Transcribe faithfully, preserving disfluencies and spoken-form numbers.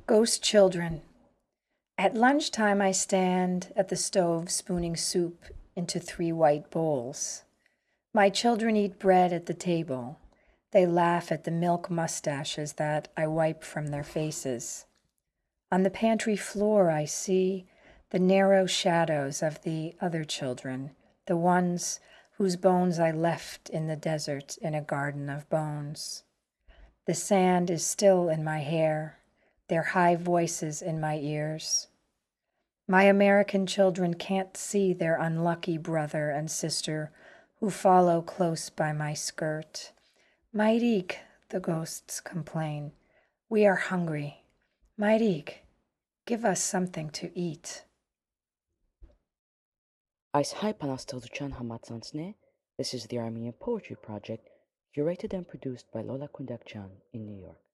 Ghost children. At lunchtime, I stand at the stove spooning soup into three white bowls. My children eat bread at the table. They laugh at the milk mustaches that I wipe from their faces. On the pantry floor, I see the narrow shadows of the other children, the ones whose bones I left in the desert in a garden of bones. The sand is still in my hair, their high voices in my ears. My American children can't see their unlucky brother and sister who follow close by my skirt. Mairik, the ghosts complain, we are hungry. Mairik, give us something to eat. Ice Hypanastilduchan Hamatsansne. This is the Armenian Poetry Project, curated and produced by Lola Kundakchan in New York.